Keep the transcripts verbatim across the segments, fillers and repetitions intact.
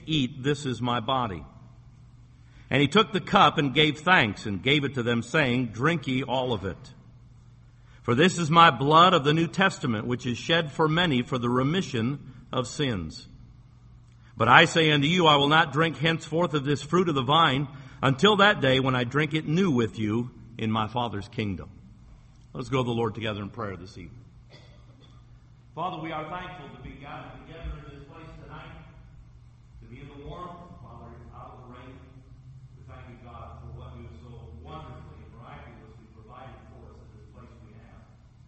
eat, this is my body. And he took the cup and gave thanks and gave it to them, saying, drink ye all of it. For this is my blood of the New Testament, which is shed for many for the remission of sins. But I say unto you, I will not drink henceforth of this fruit of the vine until that day when I drink it new with you in my Father's kingdom. Let's go to the Lord together in prayer this evening. Father, we are thankful to be gathered together in this place tonight, to be in the warmth, Father, out of the rain. We thank you, God, for what you have so wonderfully and miraculously provided for us in this place we have.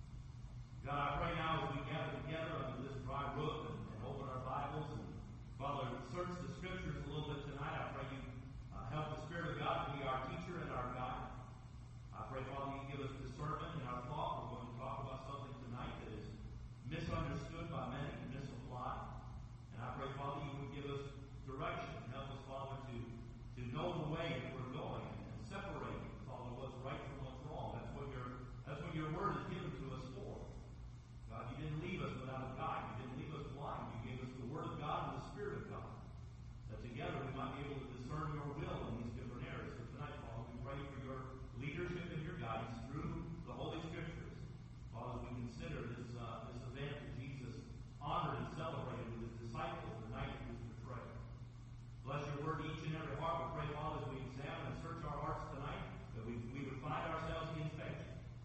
God, I pray now as we gather together under this dry roof and, and open our Bibles and, Father, search the Scriptures a little bit tonight. I pray you uh, help the Spirit of God to be our teacher and our guide. I pray, Father, you give us discernment in our thought. We're going to talk about something tonight that is misunderstood by many and misapplied. And I pray, Father, you would give us direction and help us, Father, to, to know the way that we're going and separate, Father, what's right from what's wrong. That's what your that's what your word is given to us for. God, you didn't leave us without a guide. You didn't leave us blind. You gave us the word of God and the Spirit of God. That together we might be able to discern your will in these different areas. So tonight, Father, we pray for your leadership and your guidance through the Holy Scriptures. Father, we consider this uh, this event that Jesus honored and celebrated with his disciples the night he was betrayed. Bless your word each and every heart. We pray, Father, as we examine and search our hearts tonight, that we, we would find ourselves in faith.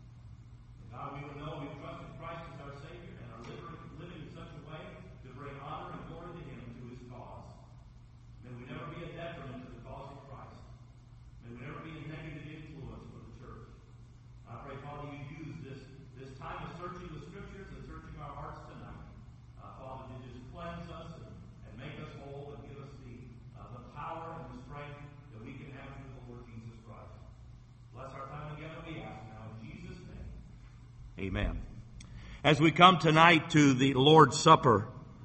And God, we would know we've trusted Christ as our Savior and are living, living in such a way to bring honor and glory to him and to his cause. May we never be a detriment to the cause of Christ. May we never be a negative influence for the church. I pray, Father, you use this, this time of searching the Scriptures and searching our hearts tonight, uh, Father, to just cleanse us and, and make us whole and give us the, uh, the power and the strength that we can have through the Lord Jesus Christ. Bless our time together, we ask now in Jesus' name. Amen. As we come tonight to the Lord's Supper,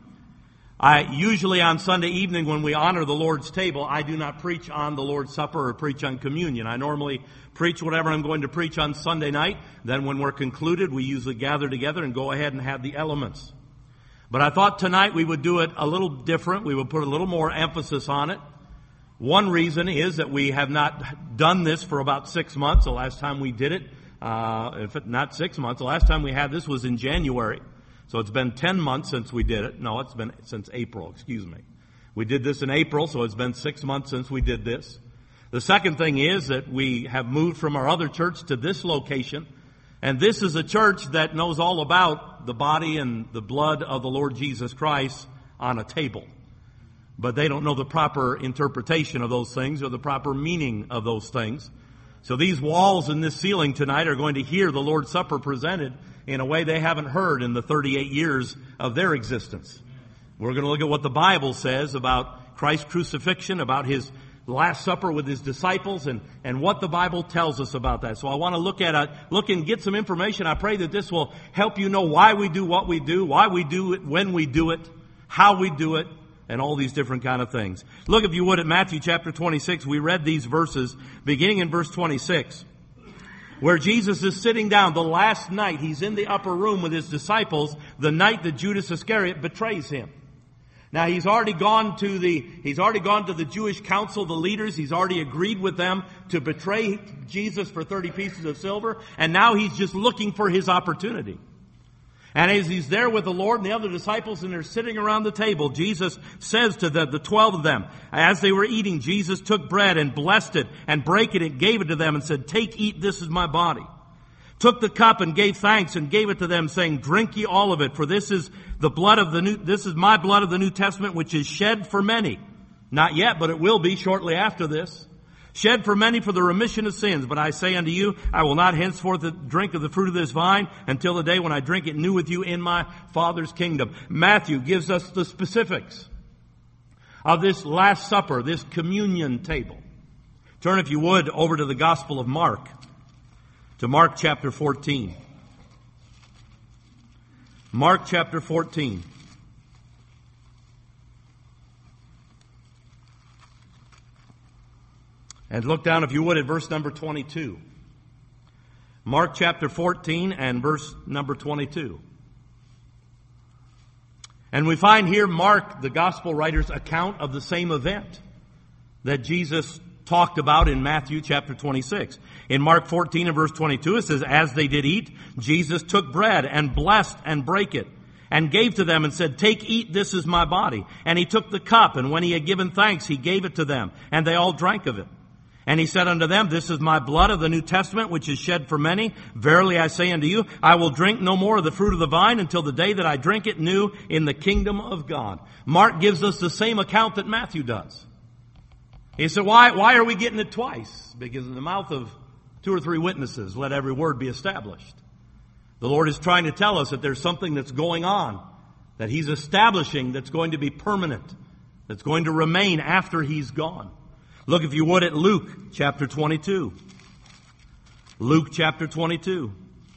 I usually on Sunday evening when we honor the Lord's table, I do not preach on the Lord's Supper or preach on communion. I normally preach whatever I'm going to preach on Sunday night. Then when we're concluded, we usually gather together and go ahead and have the elements. But I thought tonight we would do it a little different. We would put a little more emphasis on it. One reason is that we have not done this for about six months. The last time we did it, uh, if it, not six months, the last time we had this was in January. So it's been ten months since we did it. No, it's been since April, excuse me. We did this in April, so it's been six months since we did this. The second thing is that we have moved from our other church to this location. And this is a church that knows all about the body and the blood of the Lord Jesus Christ on a table. But they don't know the proper interpretation of those things or the proper meaning of those things. So these walls and this ceiling tonight are going to hear the Lord's Supper presented in a way they haven't heard in the thirty-eight years of their existence. We're going to look at what the Bible says about Christ's crucifixion, about his Last Supper with his disciples, and, and what the Bible tells us about that. So I want to look at it, look and get some information. I pray that this will help you know why we do what we do, why we do it, when we do it, how we do it, and all these different kind of things. Look, if you would, at Matthew chapter twenty-six. We read these verses beginning in verse twenty-six. Where Jesus is sitting down the last night. He's in the upper room with his disciples the night that Judas Iscariot betrays him. Now he's already gone to the, he's already gone to the Jewish council, the leaders. He's already agreed with them to betray Jesus for thirty pieces of silver. And now he's just looking for his opportunity. And as he's there with the Lord and the other disciples and they're sitting around the table, Jesus says to the, the twelve of them, as they were eating, Jesus took bread and blessed it and brake it and gave it to them and said, take, eat, this is my body. Took the cup and gave thanks and gave it to them, saying, drink ye all of it, for this is the blood of the new, this is my blood of the New Testament, which is shed for many. Not yet, but it will be shortly after this. Shed for many for the remission of sins. But I say unto you, I will not henceforth drink of the fruit of this vine until the day when I drink it new with you in my Father's kingdom. Matthew gives us the specifics of this Last Supper, this communion table. Turn, if you would, over to the Gospel of Mark, to Mark chapter fourteen. Mark chapter fourteen. And look down, if you would, at verse number twenty-two. Mark chapter fourteen and verse number twenty-two. And we find here Mark, the gospel writer's account of the same event that Jesus talked about in Matthew chapter twenty-six. In Mark fourteen and verse twenty-two, it says, as they did eat, Jesus took bread and blessed and brake it and gave to them and said, take, eat, this is my body. And he took the cup, and when he had given thanks, he gave it to them, and they all drank of it. And he said unto them, this is my blood of the New Testament, which is shed for many. Verily I say unto you, I will drink no more of the fruit of the vine until the day that I drink it new in the kingdom of God. Mark gives us the same account that Matthew does. He said, why, why are we getting it twice? Because in the mouth of two or three witnesses, let every word be established. The Lord is trying to tell us that there's something that's going on, that He's establishing that's going to be permanent, that's going to remain after He's gone. Look, if you would, at Luke chapter twenty-two. Luke chapter twenty-two.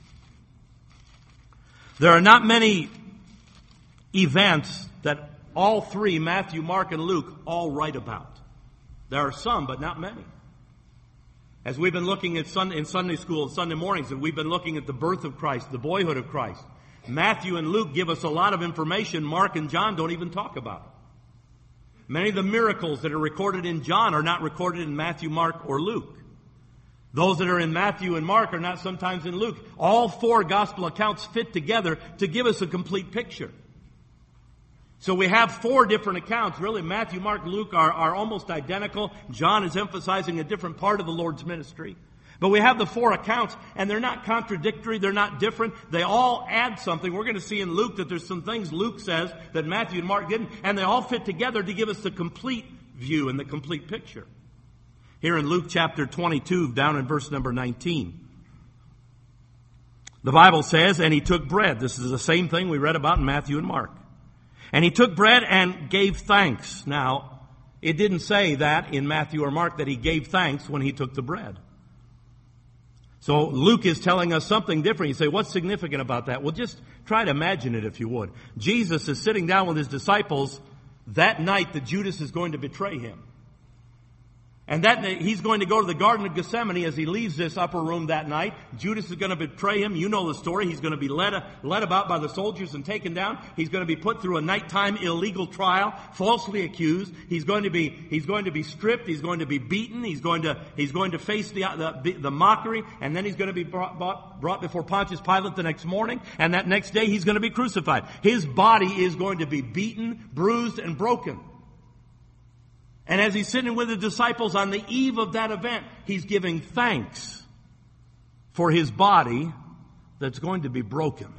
There are not many events that all three, Matthew, Mark, and Luke, all write about. There are some, but not many. As we've been looking at Sunday, in Sunday school and Sunday mornings, and we've been looking at the birth of Christ, the boyhood of Christ, Matthew and Luke give us a lot of information Mark and John don't even talk about. Many of the miracles that are recorded in John are not recorded in Matthew, Mark, or Luke. Those that are in Matthew and Mark are not sometimes in Luke. All four gospel accounts fit together to give us a complete picture. So we have four different accounts. Really, Matthew, Mark, Luke are, are almost identical. John is emphasizing a different part of the Lord's ministry. But we have the four accounts, and they're not contradictory. They're not different. They all add something. We're going to see in Luke that there's some things Luke says that Matthew and Mark didn't, and they all fit together to give us the complete view and the complete picture. Here in Luke chapter twenty-two, down in verse number nineteen, the Bible says, and he took bread. This is the same thing we read about in Matthew and Mark. And he took bread and gave thanks. Now, it didn't say that in Matthew or Mark that he gave thanks when he took the bread. So Luke is telling us something different. You say, what's significant about that? Well, just try to imagine it if you would. Jesus is sitting down with his disciples that night that Judas is going to betray him. And that he's going to go to the Garden of Gethsemane as he leaves this upper room that night. Judas is going to betray him. You know the story. He's going to be led, led about by the soldiers and taken down. He's going to be put through a nighttime illegal trial, falsely accused. He's going to be, he's going to be stripped. He's going to be beaten. He's going to, he's going to face the, the, the mockery. And then he's going to be brought, brought, brought before Pontius Pilate the next morning. And that next day he's going to be crucified. His body is going to be beaten, bruised, and broken. And as he's sitting with the disciples on the eve of that event, he's giving thanks for his body that's going to be broken.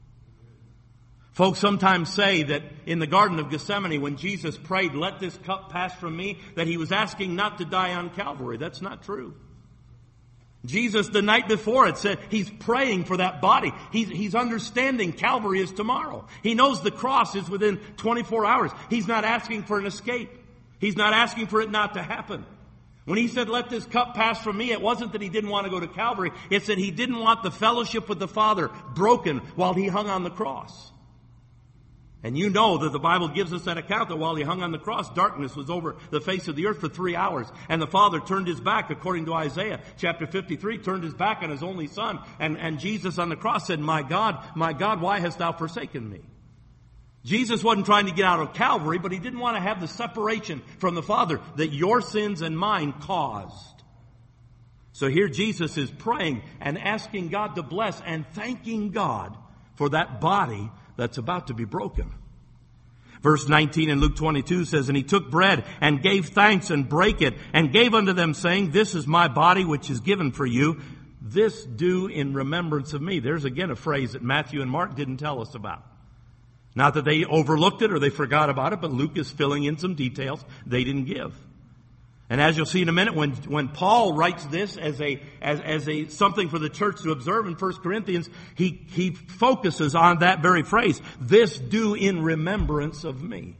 Folks sometimes say that in the Garden of Gethsemane, when Jesus prayed, let this cup pass from me, that he was asking not to die on Calvary. That's not true. Jesus, the night before, it said he's praying for that body. He's, he's understanding Calvary is tomorrow. He knows the cross is within twenty-four hours. He's not asking for an escape. He's not asking for it not to happen. When he said, let this cup pass from me, it wasn't that he didn't want to go to Calvary. It's that he didn't want the fellowship with the Father broken while he hung on the cross. And you know that the Bible gives us that account that while he hung on the cross, darkness was over the face of the earth for three hours. And the Father turned his back, according to Isaiah chapter fifty-three, turned his back on his only Son. And, and Jesus on the cross said, my God, my God, why hast thou forsaken me? Jesus wasn't trying to get out of Calvary, but he didn't want to have the separation from the Father that your sins and mine caused. So here Jesus is praying and asking God to bless and thanking God for that body that's about to be broken. Verse nineteen in Luke twenty-two says, and he took bread and gave thanks and brake it and gave unto them, saying, this is my body which is given for you. This do in remembrance of me. There's again a phrase that Matthew and Mark didn't tell us about. Not that they overlooked it or they forgot about it, but Luke is filling in some details they didn't give. And as you'll see in a minute, when, when Paul writes this as a, as, as a, something for the church to observe in First Corinthians, he, he focuses on that very phrase. This do in remembrance of me.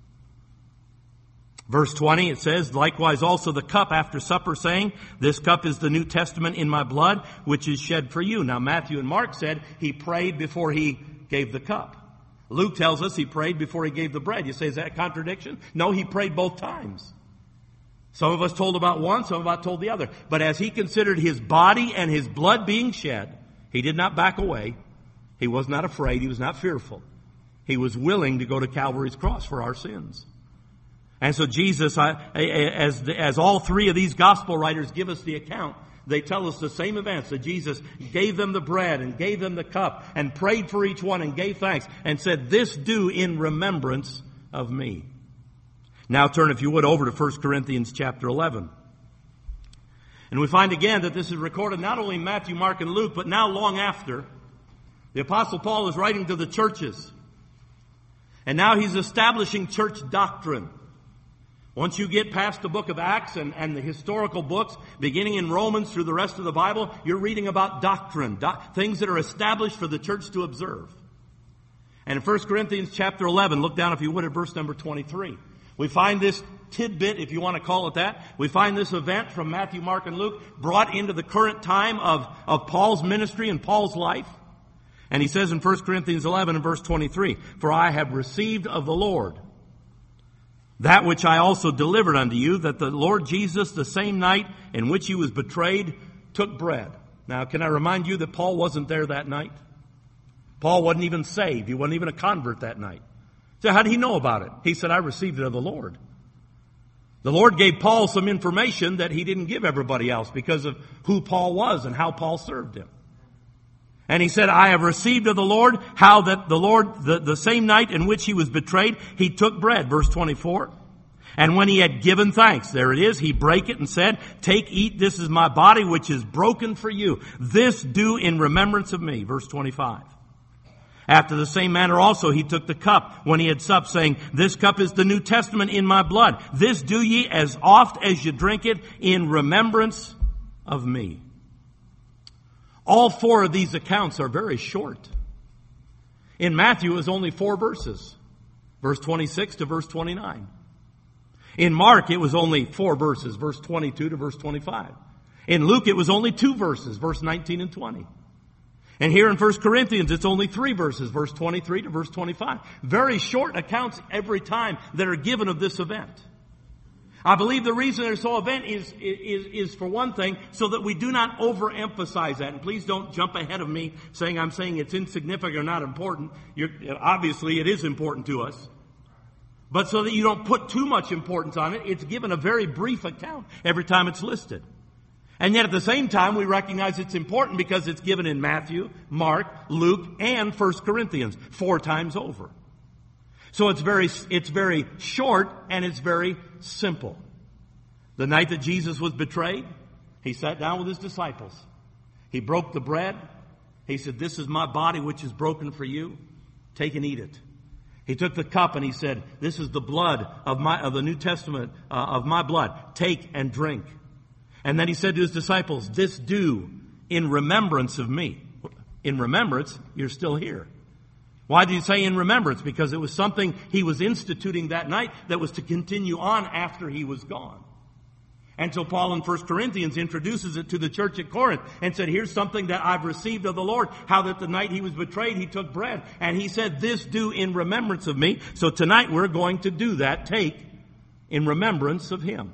Verse twenty, it says, likewise also the cup after supper, saying, this cup is the New Testament in my blood, which is shed for you. Now Matthew and Mark said he prayed before he gave the cup. Luke tells us he prayed before he gave the bread. You say, is that a contradiction? No, he prayed both times. Some of us told about one, some of us told the other. But as he considered his body and his blood being shed, he did not back away. He was not afraid. He was not fearful. He was willing to go to Calvary's cross for our sins. And so Jesus, as, as all three of these gospel writers give us the account, they tell us the same events, that Jesus gave them the bread and gave them the cup and prayed for each one and gave thanks and said, "This do in remembrance of me." Now turn, if you would, over to First Corinthians chapter eleven. And we find again that this is recorded not only in Matthew, Mark, and Luke, but now long after. The Apostle Paul is writing to the churches. And now he's establishing church doctrine. Once you get past the book of Acts and, and the historical books, beginning in Romans through the rest of the Bible, you're reading about doctrine, doc, things that are established for the church to observe. And in First Corinthians chapter eleven, look down if you would at verse number twenty-three. We find this tidbit, if you want to call it that. We find this event from Matthew, Mark, and Luke brought into the current time of, of Paul's ministry and Paul's life. And he says in First Corinthians eleven and verse twenty-three, "For I have received of the Lord that which I also delivered unto you, that the Lord Jesus, the same night in which he was betrayed, took bread." Now, can I remind you that Paul wasn't there that night? Paul wasn't even saved. He wasn't even a convert that night. So how did he know about it? He said, "I received it of the Lord." The Lord gave Paul some information that he didn't give everybody else because of who Paul was and how Paul served him. And he said, "I have received of the Lord how that the Lord, the, the same night in which he was betrayed, he took bread." Verse twenty-four. "And when he had given thanks," there it is, "he brake it and said, 'Take, eat, this is my body which is broken for you. This do in remembrance of me.'" Verse twenty-five. "After the same manner also he took the cup when he had supped, saying, 'This cup is the New Testament in my blood. This do ye as oft as you drink it in remembrance of me.'" All four of these accounts are very short. In Matthew, it was only four verses, verse twenty-six to verse twenty-nine. In Mark, it was only four verses, verse twenty-two to verse twenty-five. In Luke, it was only two verses, verse nineteen and twenty. And here in First Corinthians, it's only three verses, verse twenty-three to verse twenty-five. Very short accounts every time that are given of this event. I believe the reason they're so event is, is, is for one thing, so that we do not overemphasize that. And please don't jump ahead of me saying I'm saying it's insignificant or not important. You're, obviously, it is important to us. But so that you don't put too much importance on it, it's given a very brief account every time it's listed. And yet at the same time, we recognize it's important because it's given in Matthew, Mark, Luke, and First Corinthians four times over. So it's very, it's very short and it's very simple. The night that Jesus was betrayed, he sat down with his disciples. He broke the bread. He said, "This is my body which is broken for you. Take and eat it." He took the cup and he said, "This is the blood of my, of the New Testament, uh, of my blood. Take and drink." And then he said to his disciples, "This do in remembrance of me." In remembrance, you're still here. Why did he say in remembrance? Because it was something he was instituting that night that was to continue on after he was gone. And so Paul in First Corinthians introduces it to the church at Corinth and said, "Here's something that I've received of the Lord, how that the night he was betrayed, he took bread. And he said, 'This do in remembrance of me.'" So tonight we're going to do that. Take in remembrance of him.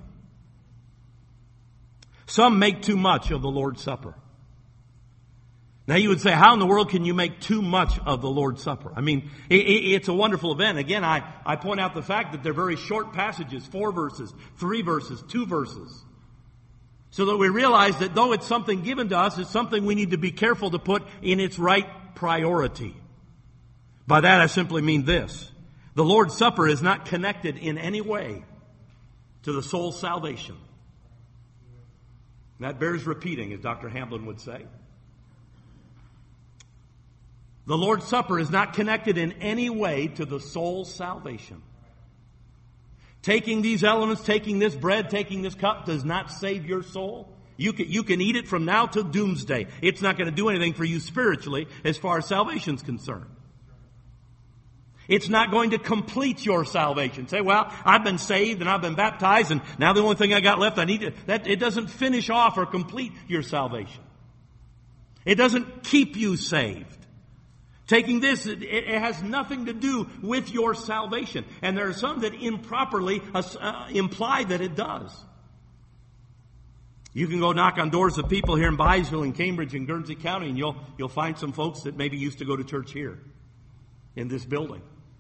Some make too much of the Lord's Supper. Now you would say, how in the world can you make too much of the Lord's Supper? I mean, it, it, it's a wonderful event. Again, I, I point out the fact that they're very short passages, four verses, three verses, two verses. So that we realize that though it's something given to us, it's something we need to be careful to put in its right priority. By that I simply mean this. The Lord's Supper is not connected in any way to the soul's salvation. That bears repeating, as Doctor Hamblin would say. The Lord's Supper is not connected in any way to the soul's salvation. Taking these elements, taking this bread, taking this cup does not save your soul. You can, you can eat it from now till doomsday. It's not going to do anything for you spiritually as far as salvation is concerned. It's not going to complete your salvation. Say, well, I've been saved and I've been baptized and now the only thing I got left I need to, that it doesn't finish off or complete your salvation. It doesn't keep you saved. Taking this, it, it has nothing to do with your salvation. And there are some that improperly uh, imply that it does. You can go knock on doors of people here in Byesville and Cambridge and Guernsey County and you'll, you'll find some folks that maybe used to go to church here in this building.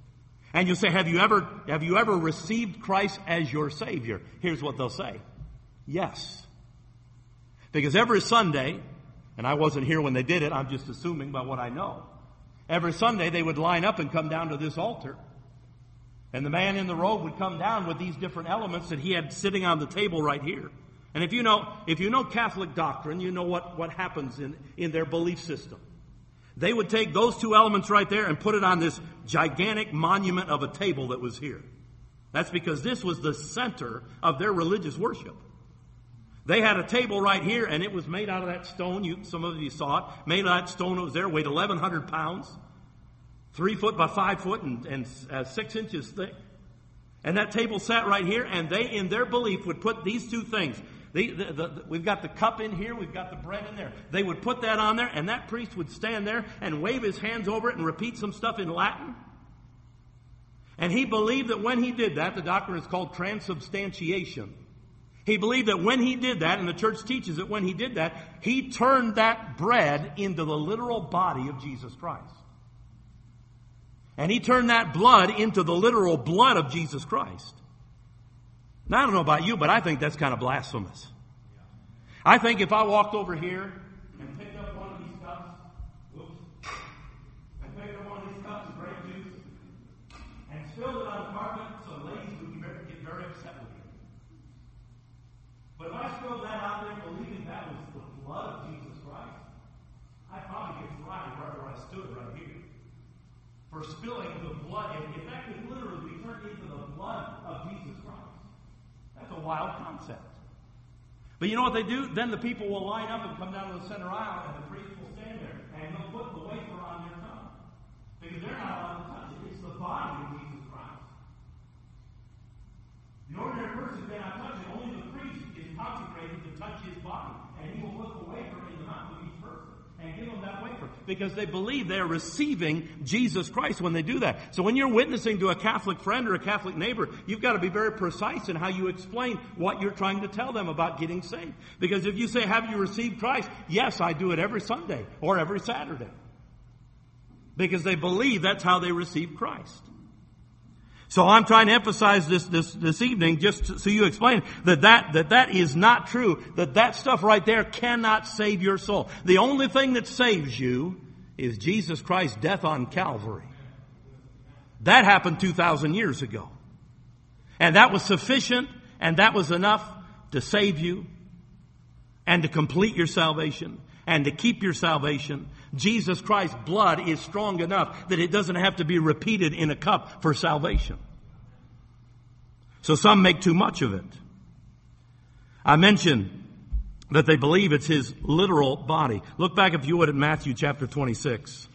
And you say, have you ever, have you ever received Christ as your Savior? Here's what they'll say. Yes. Because every Sunday, and I wasn't here when they did it, I'm just assuming by what I know. Every Sunday they would line up and come down to this altar. And the man in the robe would come down with these different elements that he had sitting on the table right here. And if you know, if you know Catholic doctrine, you know what, what happens in, in their belief system. They would take those two elements right there and put it on this gigantic monument of a table that was here. That's because this was the center of their religious worship. They had a table right here, and it was made out of that stone. You, some of you saw it. Made out of that stone. It was there, weighed eleven hundred pounds. Three foot by five foot and, and uh, six inches thick. And that table sat right here, and they, in their belief, would put these two things. The, the, the, the, we've got the cup in here, we've got the bread in there. They would put that on there, and that priest would stand there and wave his hands over it and repeat some stuff in Latin. And he believed that when he did that, the doctrine is called transubstantiation. He believed that when he did that, and the church teaches that when he did that, he turned that bread into the literal body of Jesus Christ. And he turned that blood into the literal blood of Jesus Christ. Now, I don't know about you, but I think that's kind of blasphemous. I think if I walked over here and picked up one of these cups, whoops, and picked up one of these cups of grape juice and spilled it on the carpet, some ladies would get very upset with you. But if I spilled that out there believing that was the blood of Jesus Christ, I'd probably get fried right where I stood right here. For spilling the blood, if that could literally be turned into the blood of Jesus Christ. That's a wild concept. But you know what they do? Then the people will line up and come down to the center aisle, and the priest will stand there, and he'll put the wafer on their tongue. Because they're not allowed to touch it. It's the body of Jesus Christ. The ordinary person cannot touch it. Only the priest is consecrated to touch his body. And he will put the wafer in the mouth of each person and give them that wafer. Because they believe they're receiving Jesus Christ when they do that. So when you're witnessing to a Catholic friend or a Catholic neighbor, you've got to be very precise in how you explain what you're trying to tell them about getting saved. Because if you say, have you received Christ? Yes, I do it every Sunday or every Saturday. Because they believe that's how they receive Christ. So I'm trying to emphasize this, this, this evening, just so you explain that that, that that is not true, that that stuff right there cannot save your soul. The only thing that saves you is Jesus Christ's death on Calvary. That happened two thousand years ago. And that was sufficient, and that was enough to save you and to complete your salvation and to keep your salvation. Jesus Christ's blood is strong enough that it doesn't have to be repeated in a cup for salvation. So some make too much of it. I mentioned that they believe it's his literal body. Look back, if you would, at Matthew chapter twenty-six.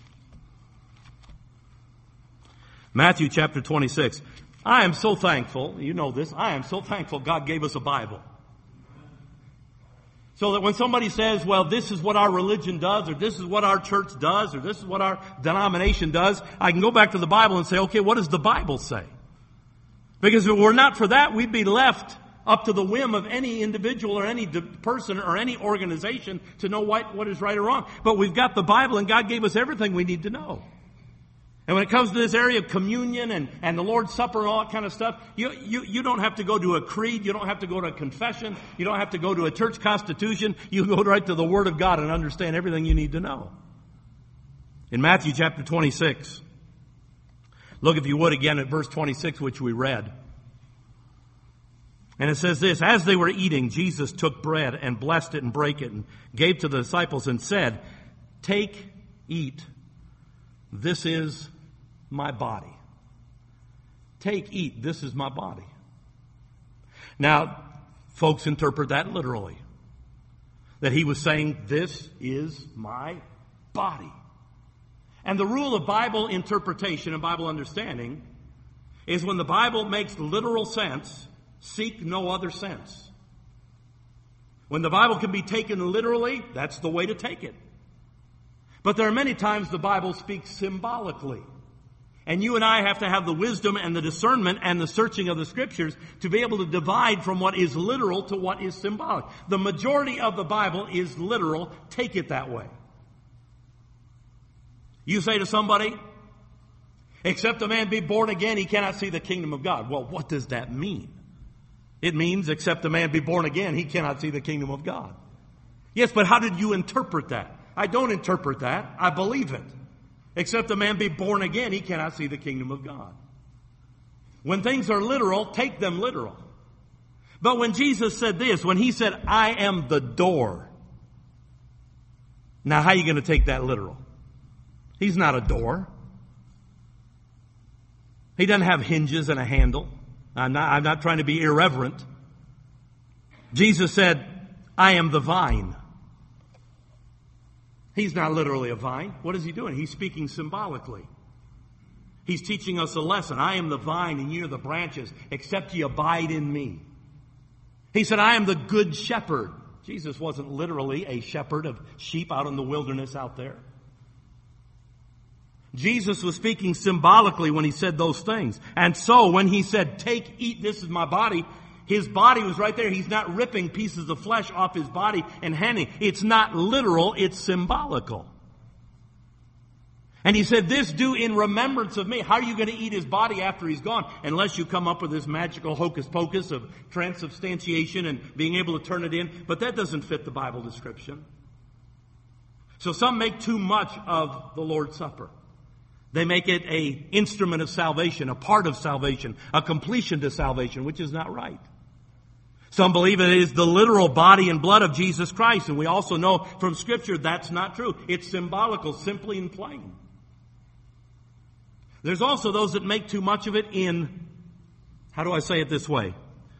Matthew chapter twenty-six. I am so thankful, you know this, I am so thankful God gave us a Bible. So that when somebody says, well, this is what our religion does, or this is what our church does, or this is what our denomination does, I can go back to the Bible and say, okay, what does the Bible say? Because if it were not for that, we'd be left up to the whim of any individual or any person or any organization to know what, what is right or wrong. But we've got the Bible, and God gave us everything we need to know. And when it comes to this area of communion and, and the Lord's Supper and all that kind of stuff, you, you, you don't have to go to a creed. You don't have to go to a confession. You don't have to go to a church constitution. You go right to the Word of God and understand everything you need to know. In Matthew chapter twenty-six, look, if you would, again at verse twenty-six, which we read. And it says this, as they were eating, Jesus took bread and blessed it and brake it and gave to the disciples and said, take, eat, this is my body. Take, eat, this is my body. Now, folks interpret that literally. That he was saying, this is my body. And the rule of Bible interpretation and Bible understanding is when the Bible makes literal sense, seek no other sense. When the Bible can be taken literally, that's the way to take it. But there are many times the Bible speaks symbolically. And you and I have to have the wisdom and the discernment and the searching of the Scriptures to be able to divide from what is literal to what is symbolic. The majority of the Bible is literal. Take it that way. You say to somebody, Except a man be born again, he cannot see the kingdom of God. Well, what does that mean? It means, except a man be born again, he cannot see the kingdom of God. Yes, but how did you interpret that? I don't interpret that. I believe it. Except a man be born again, he cannot see the kingdom of God. When things are literal, take them literal. But when Jesus said this, when he said, I am the door. Now, how are you going to take that literal? He's not a door. He doesn't have hinges and a handle. I'm not, I'm not trying to be irreverent. Jesus said, I am the vine. He's not literally a vine. What is he doing? He's speaking symbolically. He's teaching us a lesson. I am the vine and ye are the branches, except ye abide in me. He said, I am the good shepherd. Jesus wasn't literally a shepherd of sheep out in the wilderness out there. Jesus was speaking symbolically when he said those things. And so when he said, take, eat, this is my body, his body was right there. He's not ripping pieces of flesh off his body and handing. It's not literal, it's symbolical. And he said, this do in remembrance of me. How are you going to eat his body after he's gone? Unless you come up with this magical hocus pocus of transubstantiation and being able to turn it in. But that doesn't fit the Bible description. So some make too much of the Lord's Supper. They make it an instrument of salvation, a part of salvation, a completion to salvation, which is not right. Some believe it is the literal body and blood of Jesus Christ, and we also know from Scripture that's not true. It's symbolical, simply and plain. There's also those that make too much of it in, how do I say it this way?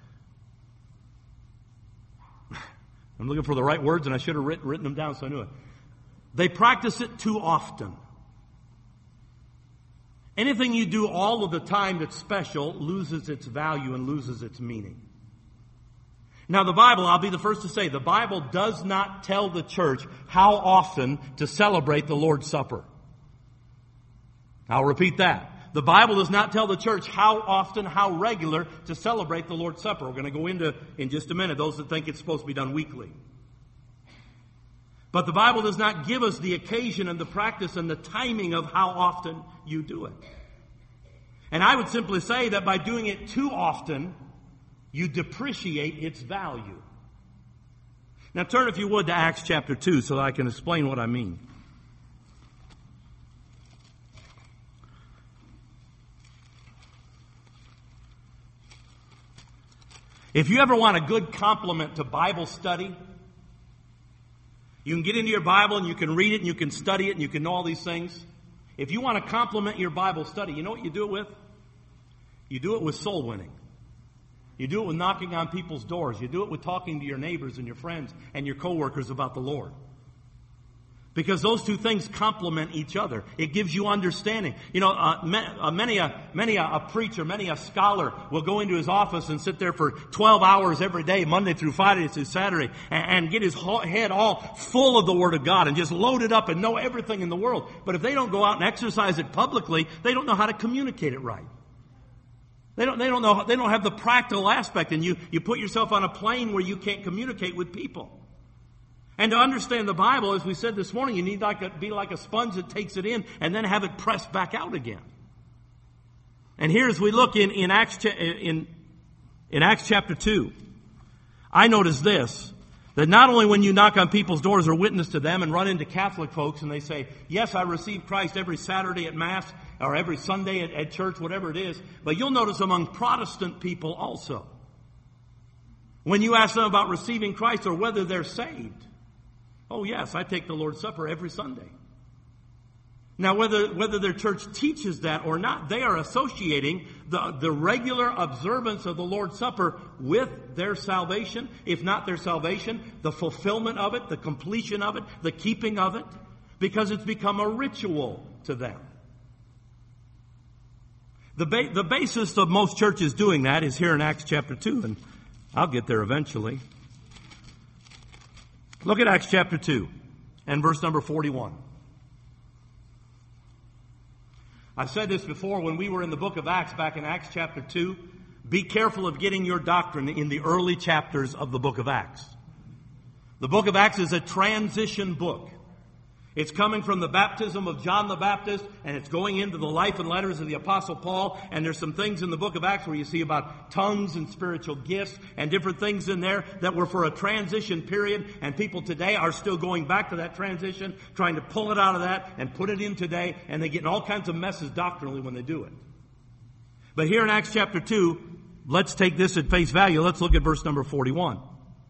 I'm looking for the right words, and I should have written, written them down so I knew it. They practice it too often. Anything you do all of the time that's special loses its value and loses its meaning. Now the Bible, I'll be the first to say, the Bible does not tell the church how often to celebrate the Lord's Supper. I'll repeat that. The Bible does not tell the church how often, how regular to celebrate the Lord's Supper. We're going to go into, in just a minute, those that think it's supposed to be done weekly. But the Bible does not give us the occasion and the practice and the timing of how often you do it. And I would simply say that by doing it too often, you depreciate its value. Now turn, if you would, to Acts chapter two so that I can explain what I mean. If you ever want a good complement to Bible study, you can get into your Bible and you can read it and you can study it and you can know all these things. If you want to complement your Bible study, you know what you do it with? You do it with soul winning. You do it with knocking on people's doors. You do it with talking to your neighbors and your friends and your coworkers about the Lord. Because those two things complement each other. It gives you understanding. You know, uh, many a many a, a preacher, many a scholar will go into his office and sit there for twelve hours every day, Monday through Friday through Saturday, and, and get his head all full of the Word of God and just load it up and know everything in the world. But if they don't go out and exercise it publicly, they don't know how to communicate it right. They don't, they don't know, they don't have the practical aspect, and you, you put yourself on a plane where you can't communicate with people. And to understand the Bible, as we said this morning, you need like a, be like a sponge that takes it in and then have it pressed back out again. And here as we look in, in, Acts, in, in Acts chapter two, I notice this, that not only when you knock on people's doors or witness to them and run into Catholic folks and they say, yes, I receive Christ every Saturday at Mass or every Sunday at, at church, whatever it is, but you'll notice among Protestant people also, when you ask them about receiving Christ or whether they're saved, oh yes, I take the Lord's Supper every Sunday. Now whether whether their church teaches that or not, they are associating the, the regular observance of the Lord's Supper with their salvation. If not their salvation, the fulfillment of it, the completion of it, the keeping of it, because it's become a ritual to them. The, ba- the basis of most churches doing that is here in Acts chapter two, and I'll get there eventually. Look at Acts chapter two and verse number forty-one. I've said this before when we were in the book of Acts, back in Acts chapter two. Be careful of getting your doctrine in the early chapters of the book of Acts. The book of Acts is a transition book. It's coming from the baptism of John the Baptist, and it's going into the life and letters of the Apostle Paul. And there's some things in the book of Acts where you see about tongues and spiritual gifts and different things in there that were for a transition period. And people today are still going back to that transition, trying to pull it out of that and put it in today. And they get in all kinds of messes doctrinally when they do it. But here in Acts chapter two, let's take this at face value. Let's look at verse number forty-one.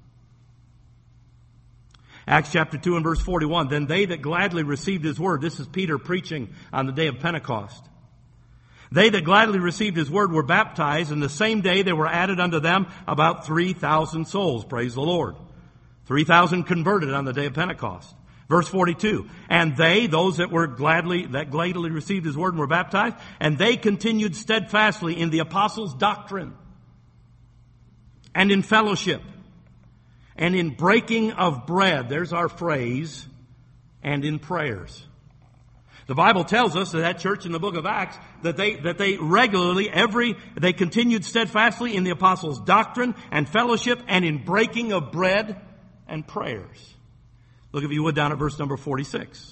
Acts chapter two and verse forty-one. Then they that gladly received his word. This is Peter preaching on the day of Pentecost. They that gladly received his word were baptized, and the same day there were added unto them about three thousand souls. Praise the Lord. three thousand converted on the day of Pentecost. Verse forty-two. And they, those that were gladly, that gladly received his word and were baptized, and they continued steadfastly in the apostles' doctrine and in fellowship, and in breaking of bread, there's our phrase, and in prayers. The Bible tells us that that church in the book of Acts, that they, that they regularly, every, they continued steadfastly in the apostles' doctrine and fellowship and in breaking of bread and prayers. Look, if you would, down at verse number forty-six.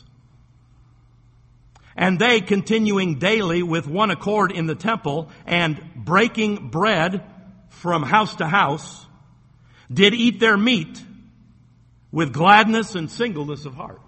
And they, continuing daily with one accord in the temple and breaking bread from house to house, did eat their meat with gladness and singleness of heart.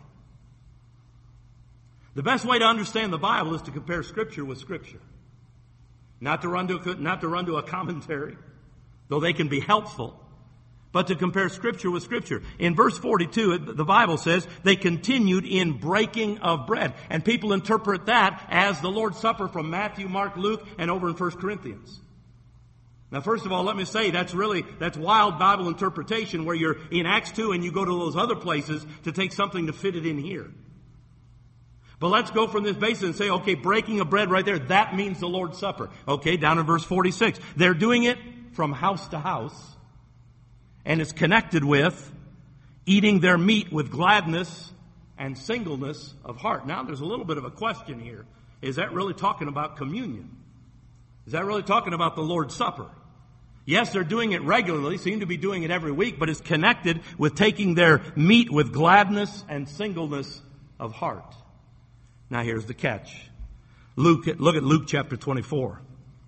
The best way to understand the Bible is to compare Scripture with Scripture. Not to run to a, not to run to a commentary, though they can be helpful, but to compare Scripture with Scripture. In verse forty-two, the Bible says, they continued in breaking of bread. And people interpret that as the Lord's Supper from Matthew, Mark, Luke, and over in First Corinthians. Now, first of all, let me say that's really, that's wild Bible interpretation where you're in Acts two and you go to those other places to take something to fit it in here. But let's go from this basis and say, okay, breaking of bread right there, that means the Lord's Supper. Okay, down in verse forty-six. They're doing it from house to house, and it's connected with eating their meat with gladness and singleness of heart. Now, there's a little bit of a question here. Is that really talking about communion? Is that really talking about the Lord's Supper? Yes, they're doing it regularly, seem to be doing it every week, but it's connected with taking their meat with gladness and singleness of heart. Now here's the catch. Luke, look at Luke chapter twenty-four.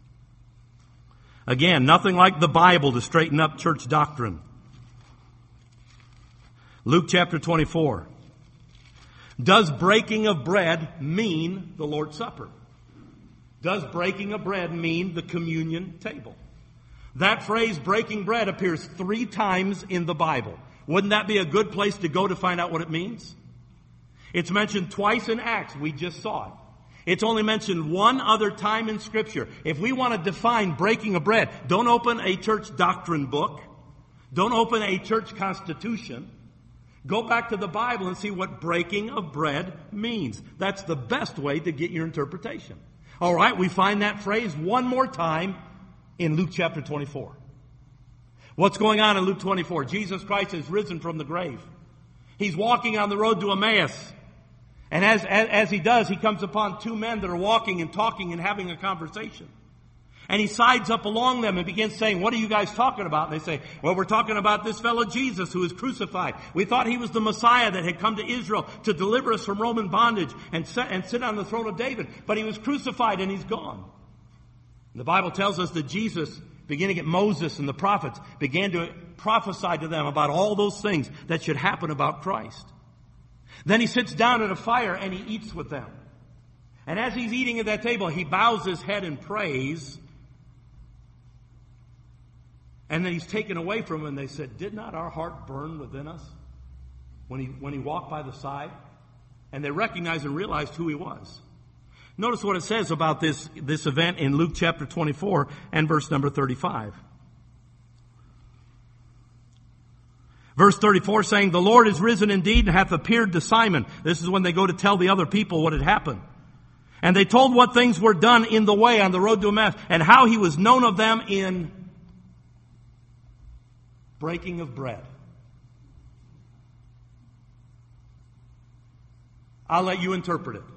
Again, nothing like the Bible to straighten up church doctrine. Luke chapter twenty-four. Does breaking of bread mean the Lord's Supper? Does breaking of bread mean the communion table? That phrase, breaking bread, appears three times in the Bible. Wouldn't that be a good place to go to find out what it means? It's mentioned twice in Acts. We just saw it. It's only mentioned one other time in Scripture. If we want to define breaking of bread, don't open a church doctrine book. Don't open a church constitution. Go back to the Bible and see what breaking of bread means. That's the best way to get your interpretation. All right, we find that phrase one more time in Luke chapter twenty-four. What's going on in Luke twenty-four? Jesus Christ has risen from the grave. He's walking on the road to Emmaus. And as, as, as he does, he comes upon two men that are walking and talking and having a conversation. And he sides up along them and begins saying, what are you guys talking about? And they say, well, we're talking about this fellow Jesus who was crucified. We thought he was the Messiah that had come to Israel to deliver us from Roman bondage and, set, and sit on the throne of David. But he was crucified and he's gone. And the Bible tells us that Jesus, beginning at Moses and the prophets, began to prophesy to them about all those things that should happen about Christ. Then he sits down at a fire and he eats with them. And as he's eating at that table, he bows his head and prays. And then he's taken away from them, and they said, did not our heart burn within us when he, when he walked by the side? And they recognized and realized who he was. Notice what it says about this, this event in Luke chapter twenty-four and verse number thirty-five. Verse thirty-four saying, the Lord is risen indeed and hath appeared to Simon. This is when they go to tell the other people what had happened. And they told what things were done in the way on the road to Emmaus, and how he was known of them in breaking of bread. I'll let you interpret it.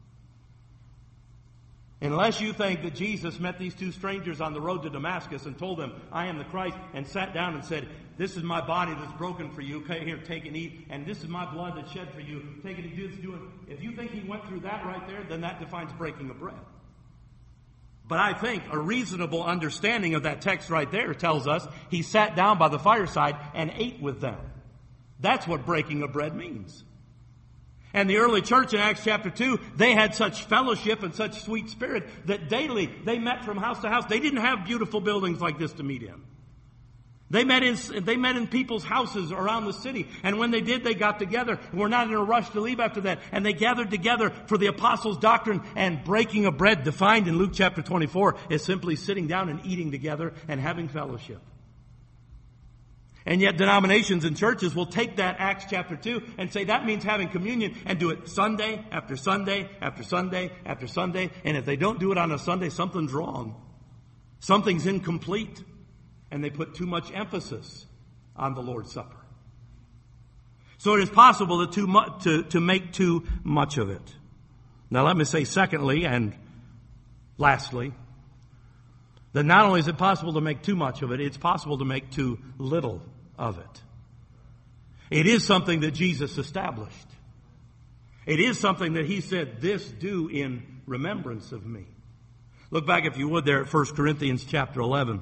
Unless you think that Jesus met these two strangers on the road to Damascus and told them, I am the Christ, and sat down and said, this is my body that's broken for you. Okay, here, take and eat. And this is my blood that's shed for you. Take it and do this. Do it. If you think he went through that right there, then that defines breaking of bread. But I think a reasonable understanding of that text right there tells us he sat down by the fireside and ate with them. That's what breaking of bread means. And the early church in Acts chapter two, they had such fellowship and such sweet spirit that daily they met from house to house. They didn't have beautiful buildings like this to meet in. They met in, they met in people's houses around the city. And when they did, they got together. And we're not in a rush to leave after that. And they gathered together for the apostles' doctrine. And breaking of bread, defined in Luke chapter twenty-four, is simply sitting down and eating together and having fellowship. And yet denominations and churches will take that Acts chapter two and say that means having communion, and do it Sunday after Sunday after Sunday after Sunday. And if they don't do it on a Sunday, something's wrong. Something's incomplete. And they put too much emphasis on the Lord's Supper. So it is possible to, too mu- to, to make too much of it. Now let me say secondly and lastly, that not only is it possible to make too much of it, it's possible to make too little of it. It is something that Jesus established. It is something that he said, this do in remembrance of me. Look back, if you would, there at First Corinthians chapter eleven.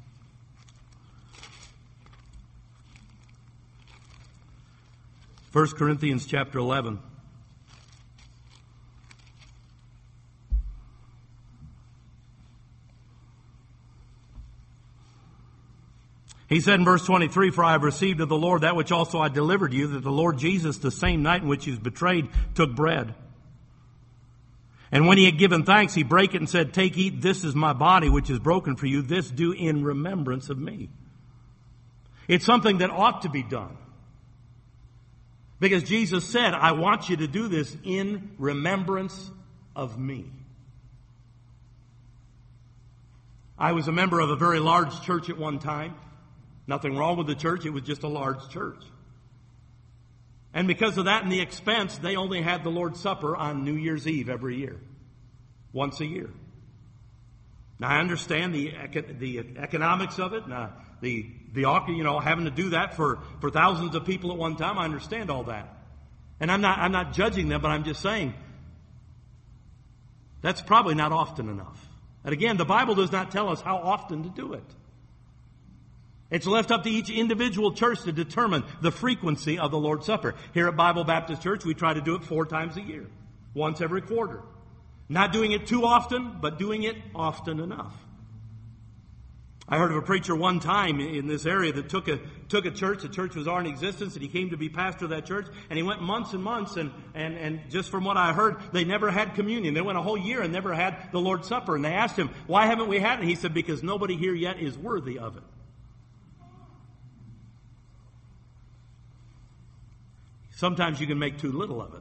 First Corinthians chapter eleven. He said in verse twenty-three, for I have received of the Lord that which also I delivered you, that the Lord Jesus, the same night in which he was betrayed, took bread. And when he had given thanks, he brake it and said, take, eat, this is my body which is broken for you. This do in remembrance of me. It's something that ought to be done. Because Jesus said, I want you to do this in remembrance of me. I was a member of a very large church at one time. Nothing wrong with the church. It was just a large church. And because of that and the expense, they only had the Lord's Supper on New Year's Eve every year. Once a year. Now I understand the the economics of it. And, uh, the, the, you know, having to do that for, for thousands of people at one time. I understand all that. And I'm not, I'm not judging them, but I'm just saying that's probably not often enough. And again, the Bible does not tell us how often to do it. It's left up to each individual church to determine the frequency of the Lord's Supper. Here at Bible Baptist Church, we try to do it four times a year. Once every quarter. Not doing it too often, but doing it often enough. I heard of a preacher one time in this area that took a took a church. The church was already in existence, and he came to be pastor of that church. And he went months and months, and, and, and just from what I heard, they never had communion. They went a whole year and never had the Lord's Supper. And they asked him, why haven't we had it? And he said, because nobody here yet is worthy of it. Sometimes you can make too little of it.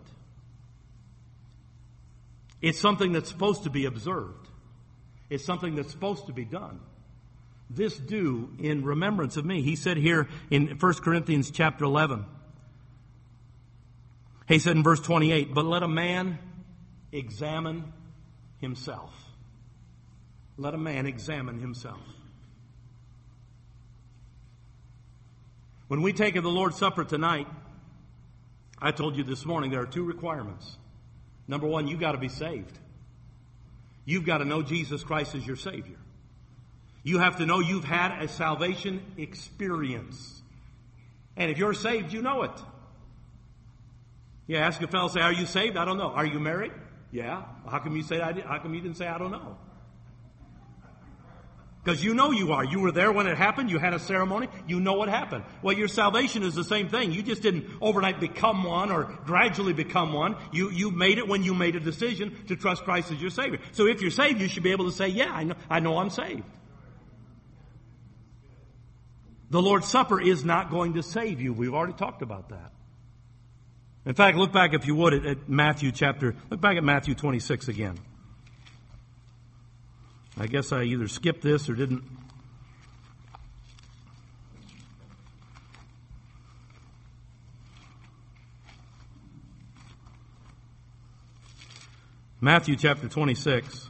It's something that's supposed to be observed. It's something that's supposed to be done. This do in remembrance of me. He said here in First Corinthians chapter eleven. He said in verse twenty-eight, but let a man examine himself. Let a man examine himself. When we take of the Lord's Supper tonight, I told you this morning there are two requirements. Number one, you've got to be saved. You've got to know Jesus Christ as your Savior. You have to know you've had a salvation experience. And if you're saved, you know it. You ask a fellow, say, are you saved? I don't know. Are you married? Yeah. How come you say I did? How come you didn't say I don't know? Because you know you are. You were there when it happened. You had a ceremony. You know what happened. Well, your salvation is the same thing. You just didn't overnight become one or gradually become one. You, you made it when you made a decision to trust Christ as your Savior. So if you're saved, you should be able to say, yeah, I know, I know I'm saved. The Lord's Supper is not going to save you. We've already talked about that. In fact, look back, if you would, at, at Matthew chapter, look back at Matthew twenty-six again. I guess I either skipped this or didn't. Matthew chapter twenty-six.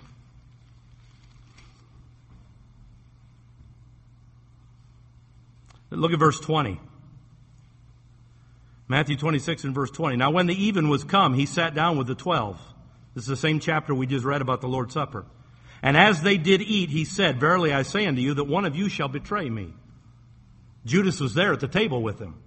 Look at verse twenty. Matthew twenty-six and verse twenty. Now when the even was come, he sat down with the twelve. This is the same chapter we just read about the Lord's Supper. And as they did eat, he said, Verily I say unto you that one of you shall betray me. Judas was there at the table with him.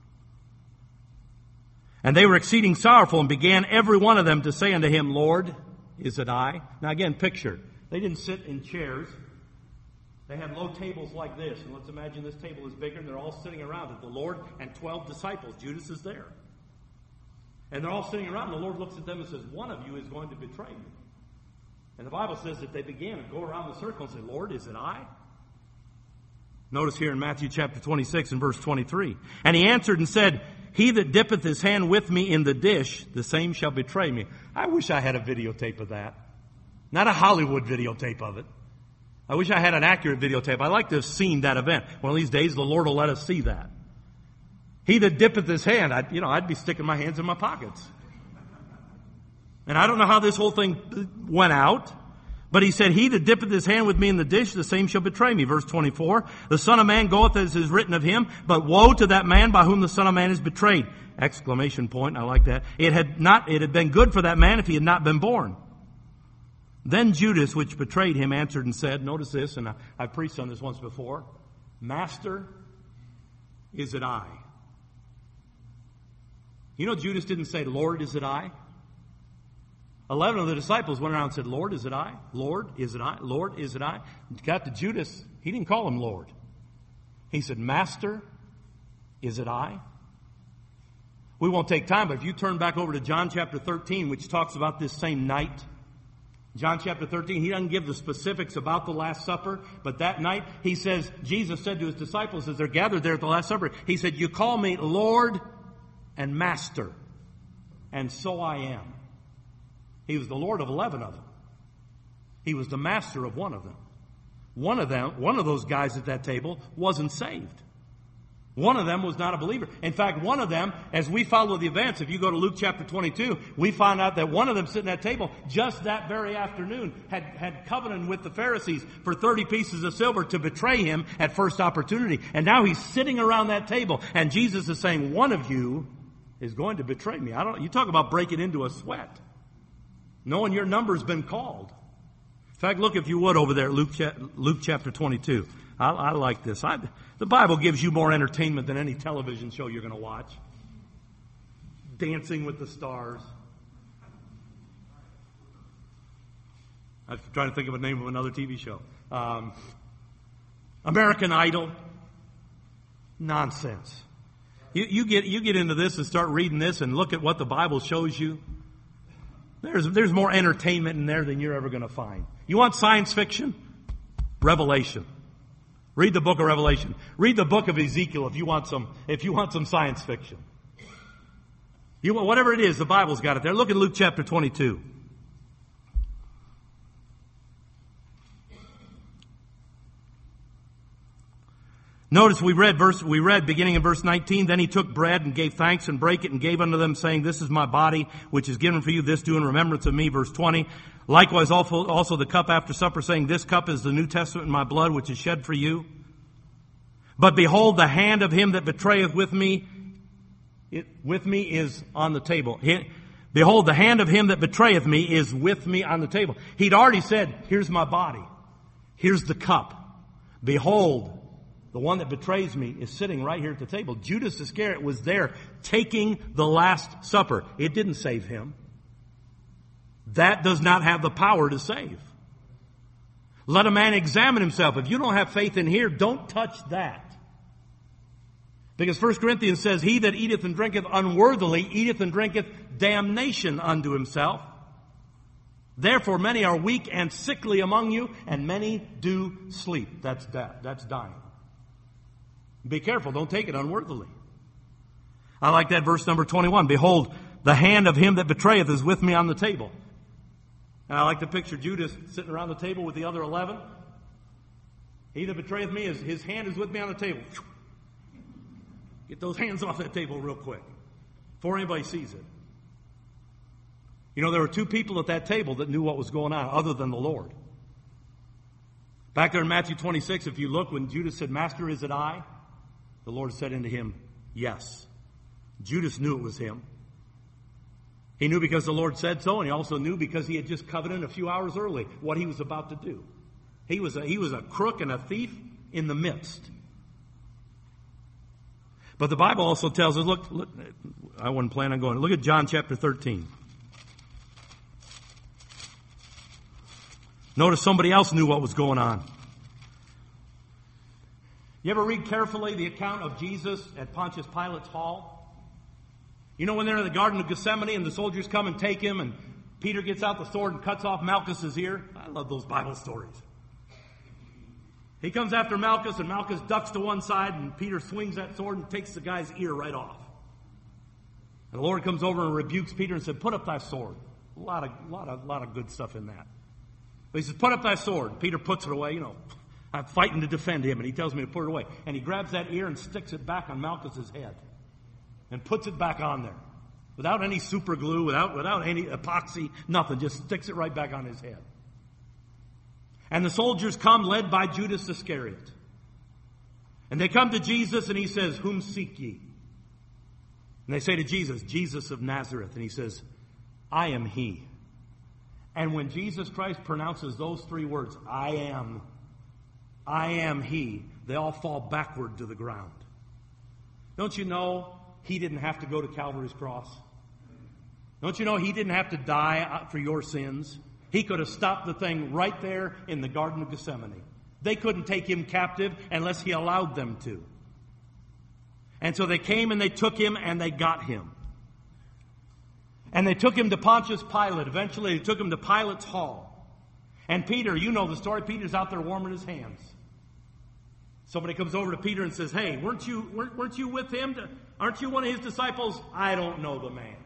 And they were exceeding sorrowful, and began every one of them to say unto him, Lord, is it I? Now again, picture. They didn't sit in chairs. They had low tables like this. And let's imagine this table is bigger, and they're all sitting around it. The Lord and twelve disciples. Judas is there. And they're all sitting around, and the Lord looks at them and says, one of you is going to betray me. And the Bible says that they began to go around the circle and say, Lord, is it I? Notice here in Matthew chapter twenty-six and verse twenty-three. And he answered and said, He that dippeth his hand with me in the dish, the same shall betray me. I wish I had a videotape of that. Not a Hollywood videotape of it. I wish I had an accurate videotape. I'd like to have seen that event. One of these days, the Lord will let us see that. He that dippeth his hand, I'd, you know, I'd be sticking my hands in my pockets. And I don't know how this whole thing went out, but he said, He that dippeth his hand with me in the dish, the same shall betray me. Verse twenty-four, The Son of Man goeth as is written of him, but woe to that man by whom the Son of Man is betrayed. Exclamation point, I like that. It had not, it had been good for that man if he had not been born. Then Judas, which betrayed him, answered and said, notice this, and I, I've preached on this once before, Master, is it I? You know, Judas didn't say, Lord, is it I? Eleven of the disciples went around and said, Lord, is it I? Lord, is it I? Lord, is it I? Got to Judas, he didn't call him Lord. He said, Master, is it I? We won't take time, but if you turn back over to John chapter thirteen, which talks about this same night, John chapter thirteen, he doesn't give the specifics about the Last Supper, but that night, he says, Jesus said to his disciples as they're gathered there at the Last Supper, he said, You call me Lord and Master, and so I am. He was the Lord of eleven of them. He was the master of one of them. One of them, one of those guys at that table wasn't saved. One of them was not a believer. In fact, one of them, as we follow the events, if you go to Luke chapter twenty-two, we find out that one of them sitting at that table just that very afternoon had, had covenanted with the Pharisees for thirty pieces of silver to betray him at first opportunity. And now he's sitting around that table, and Jesus is saying, one of you is going to betray me. I don't, you talk about breaking into a sweat. Knowing your number's been called. In fact, look if you would over there, Luke, Luke chapter twenty-two. I, I like this. I, the Bible gives you more entertainment than any television show you're going to watch. Dancing with the Stars. I'm trying to think of a name of another T V show. Um, American Idol. Nonsense. You, you get you get into this and start reading this and look at what the Bible shows you. There's, there's more entertainment in there than you're ever going to find. You want science fiction? Revelation. Read the book of Revelation. Read the book of Ezekiel if you want some, if you want some science fiction. You, whatever it is, the Bible's got it there. Look at Luke chapter twenty-two. Notice we read verse, we read beginning in verse nineteen, Then he took bread and gave thanks and brake it and gave unto them, saying, This is my body, which is given for you. This do in remembrance of me. Verse twenty, Likewise also, also the cup after supper, saying, This cup is the New Testament in my blood, which is shed for you. But behold, the hand of him that betrayeth with me, it, with me is on the table. He, behold, the hand of him that betrayeth me is with me on the table. He'd already said, Here's my body. Here's the cup. Behold, the one that betrays me is sitting right here at the table. Judas Iscariot was there taking the Last Supper. It didn't save him. That does not have the power to save. Let a man examine himself. If you don't have faith in here, don't touch that. Because First Corinthians says, He that eateth and drinketh unworthily eateth and drinketh damnation unto himself. Therefore many are weak and sickly among you, and many do sleep. That's death. That's dying. Be careful. Don't take it unworthily. I like that verse number twenty-one. Behold, the hand of him that betrayeth is with me on the table. And I like to picture Judas sitting around the table with the other eleven. He that betrayeth me, is his hand is with me on the table. Get those hands off that table real quick before anybody sees it. You know, there were two people at that table that knew what was going on other than the Lord. Back there in Matthew twenty-six, if you look, when Judas said, Master, is it I? The Lord said unto him, Yes. Judas knew it was him. He knew because the Lord said so, and he also knew because he had just coveted a few hours early what he was about to do. He was a, he was a crook and a thief in the midst. But the Bible also tells us, look, look, I wasn't planning on going. Look at John chapter thirteen. Notice somebody else knew what was going on. You ever read carefully the account of Jesus at Pontius Pilate's hall? You know when they're in the Garden of Gethsemane and the soldiers come and take him and Peter gets out the sword and cuts off Malchus's ear? I love those Bible stories. He comes after Malchus and Malchus ducks to one side and Peter swings that sword and takes the guy's ear right off. And the Lord comes over and rebukes Peter and said, put up thy sword. A lot of, lot of, lot of good stuff in that. But he says, put up thy sword. Peter puts it away, you know. I'm fighting to defend him, and he tells me to put it away. And he grabs that ear and sticks it back on Malchus's head. And puts it back on there. Without any super glue, without, without any epoxy, nothing. Just sticks it right back on his head. And the soldiers come led by Judas Iscariot. And they come to Jesus and he says, whom seek ye? And they say to Jesus, Jesus of Nazareth. And he says, I am he. And when Jesus Christ pronounces those three words, I am, I am he, they all fall backward to the ground. Don't you know he didn't have to go to Calvary's cross? Don't you know he didn't have to die for your sins? He could have stopped the thing right there in the Garden of Gethsemane. They couldn't take him captive unless he allowed them to. And so they came and they took him and they got him. And they took him to Pontius Pilate. Eventually they took him to Pilate's hall. And Peter, you know the story, Peter's out there warming his hands. Somebody comes over to Peter and says, hey, weren't you, weren't, weren't you with him? To, aren't you one of his disciples? I don't know the man.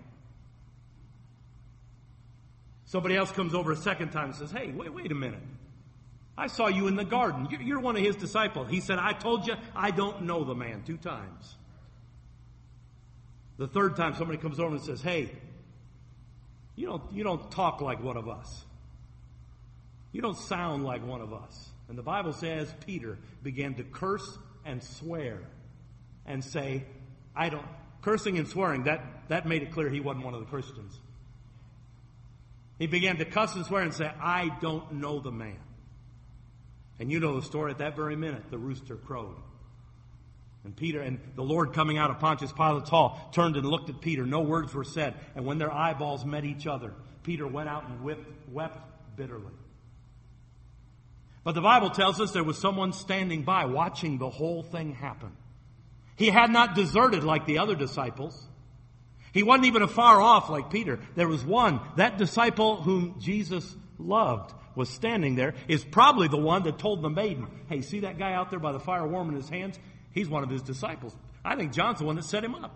Somebody else comes over a second time and says, hey, wait, wait a minute. I saw you in the garden. You're, you're one of his disciples. He said, I told you, I don't know the man, two times. The third time somebody comes over and says, hey, you don't, you don't talk like one of us. You don't sound like one of us. And the Bible says Peter began to curse and swear and say, I don't, cursing and swearing, that, that made it clear he wasn't one of the Christians. He began to cuss and swear and say, I don't know the man. And you know the story. At that very minute, the rooster crowed. And Peter and the Lord, coming out of Pontius Pilate's hall, turned and looked at Peter. No words were said. And when their eyeballs met each other, Peter went out and wept, wept bitterly. But the Bible tells us there was someone standing by watching the whole thing happen. He had not deserted like the other disciples. He wasn't even afar off like Peter. There was one, that disciple whom Jesus loved was standing there, is probably the one that told the maiden, hey, see that guy out there by the fire warming his hands? He's one of his disciples. I think John's the one that set him up.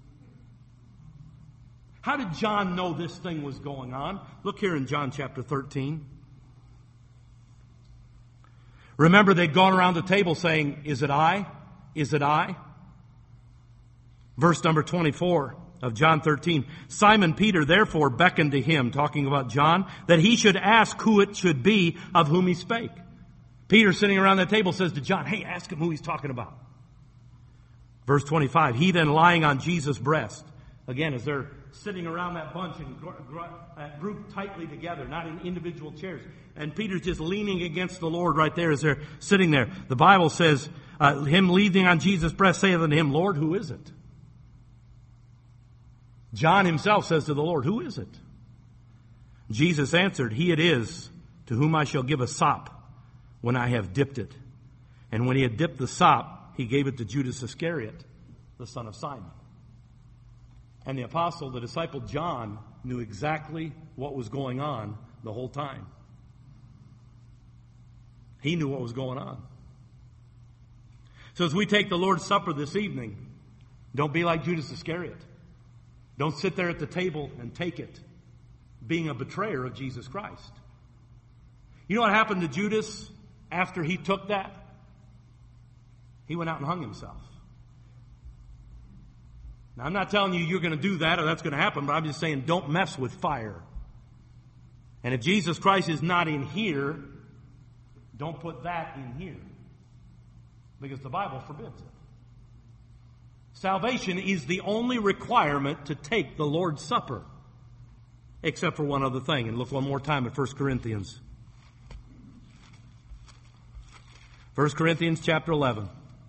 How did John know this thing was going on? Look here in John chapter thirteen. Remember, they'd gone around the table saying, is it I? Is it I? Verse number twenty-four of John thirteen. Simon Peter therefore beckoned to him, talking about John, that he should ask who it should be of whom he spake. Peter, sitting around that table, says to John, hey, ask him who he's talking about. Verse twenty-five, he then lying on Jesus' breast. Again, as they're sitting around that bunch and gr- gr- uh, grouped tightly together, not in individual chairs. And Peter's just leaning against the Lord right there as they're sitting there. The Bible says, uh, him leaning on Jesus' breast saith unto him, Lord, who is it? John himself says to the Lord, who is it? Jesus answered, he it is to whom I shall give a sop when I have dipped it. And when he had dipped the sop, he gave it to Judas Iscariot, the son of Simon. And the apostle, the disciple John, knew exactly what was going on the whole time. He knew what was going on. So as we take the Lord's Supper this evening, don't be like Judas Iscariot. Don't sit there at the table and take it, being a betrayer of Jesus Christ. You know what happened to Judas after he took that? He went out and hung himself. Now, I'm not telling you you're going to do that or that's going to happen, but I'm just saying don't mess with fire. And if Jesus Christ is not in here, don't put that in here. Because the Bible forbids it. Salvation is the only requirement to take the Lord's Supper. Except for one other thing. And look one more time at First Corinthians. First Corinthians chapter eleven.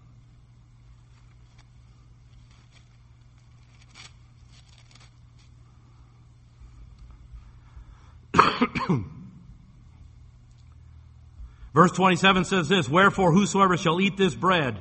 Verse twenty-seven says this, "Wherefore whosoever shall eat this bread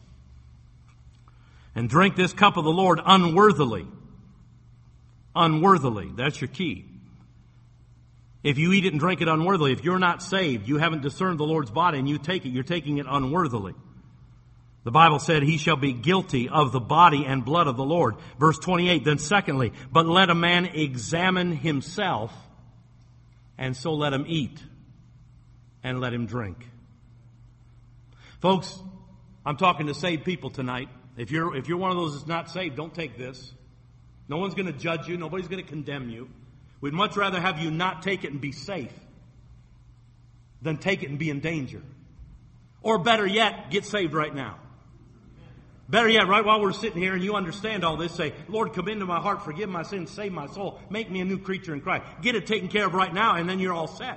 and drink this cup of the Lord unworthily," unworthily, that's your key. If you eat it and drink it unworthily, if you're not saved, you haven't discerned the Lord's body and you take it, you're taking it unworthily. The Bible said he shall be guilty of the body and blood of the Lord. Verse twenty-eight, "Then secondly, but let a man examine himself, and so let him eat and let him drink." Folks, I'm talking to saved people tonight. If you're, if you're one of those that's not saved, don't take this. No one's going to judge you. Nobody's going to condemn you. We'd much rather have you not take it and be safe than take it and be in danger. Or better yet, get saved right now. Better yet, right while we're sitting here and you understand all this, say, "Lord, come into my heart, forgive my sins, save my soul, make me a new creature in Christ." Get it taken care of right now, and then you're all set.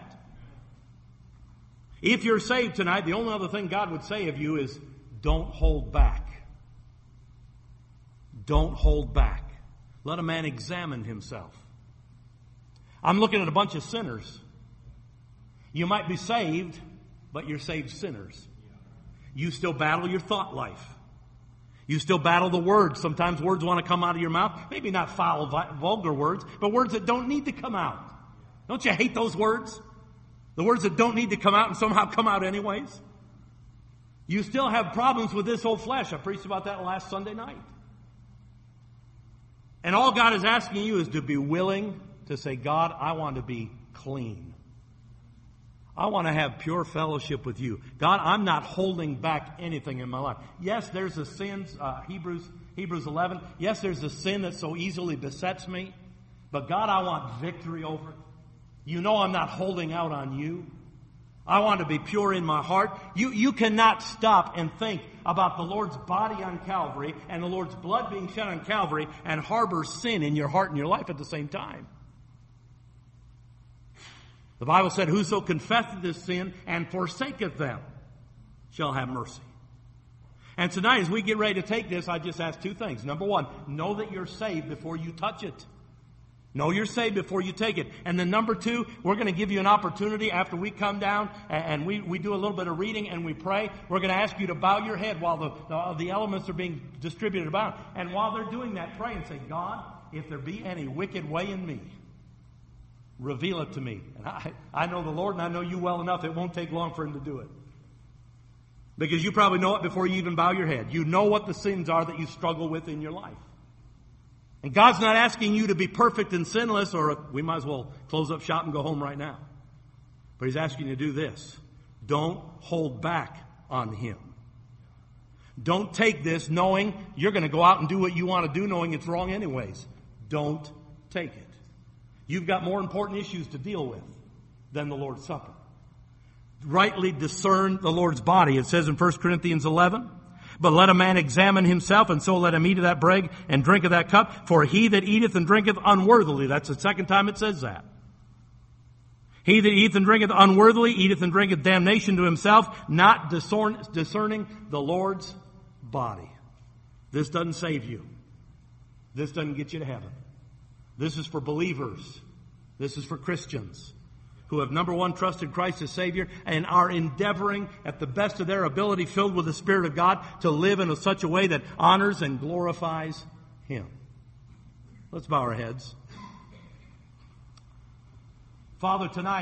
If you're saved tonight, the only other thing God would say of you is, don't hold back. Don't hold back. Let a man examine himself. I'm looking at a bunch of sinners. You might be saved, but you're saved sinners. You still battle your thought life. You still battle the words. Sometimes words want to come out of your mouth. Maybe not foul, vulgar words, but words that don't need to come out. Don't you hate those words? The words that don't need to come out and somehow come out anyways. You still have problems with this old flesh. I preached about that last Sunday night. And all God is asking you is to be willing to say, "God, I want to be clean. I want to have pure fellowship with you. God, I'm not holding back anything in my life." Yes, there's a sin, uh, Hebrews, Hebrews eleven. Yes, there's a sin that so easily besets me. But God, I want victory over it. You know I'm not holding out on you. I want to be pure in my heart. You, you cannot stop and think about the Lord's body on Calvary and the Lord's blood being shed on Calvary and harbor sin in your heart and your life at the same time. The Bible said, "Whoso confesseth his sin and forsaketh them shall have mercy." And tonight, as we get ready to take this, I just ask two things. Number one, know that you're saved before you touch it. Know you're saved before you take it. And then number two, we're going to give you an opportunity after we come down and we, we do a little bit of reading and we pray. We're going to ask you to bow your head while the, the, the elements are being distributed about. And while they're doing that, pray and say, "God, if there be any wicked way in me, reveal it to me." And I, I know the Lord and I know you well enough. It won't take long for him to do it. Because you probably know it before you even bow your head. You know what the sins are that you struggle with in your life. And God's not asking you to be perfect and sinless, or we might as well close up shop and go home right now. But he's asking you to do this. Don't hold back on him. Don't take this knowing you're going to go out and do what you want to do, knowing it's wrong anyways. Don't take it. You've got more important issues to deal with than the Lord's Supper. Rightly discern the Lord's body. It says in First Corinthians eleven, "But let a man examine himself, and so let him eat of that bread and drink of that cup. For he that eateth and drinketh unworthily," that's the second time it says that. "He that eateth and drinketh unworthily, eateth and drinketh damnation to himself, not discern, discerning the Lord's body." This doesn't save you. This doesn't get you to heaven. This is for believers. This is for Christians who have, number one, trusted Christ as Savior and are endeavoring at the best of their ability, filled with the Spirit of God, to live in such a way that honors and glorifies him. Let's bow our heads. Father, tonight,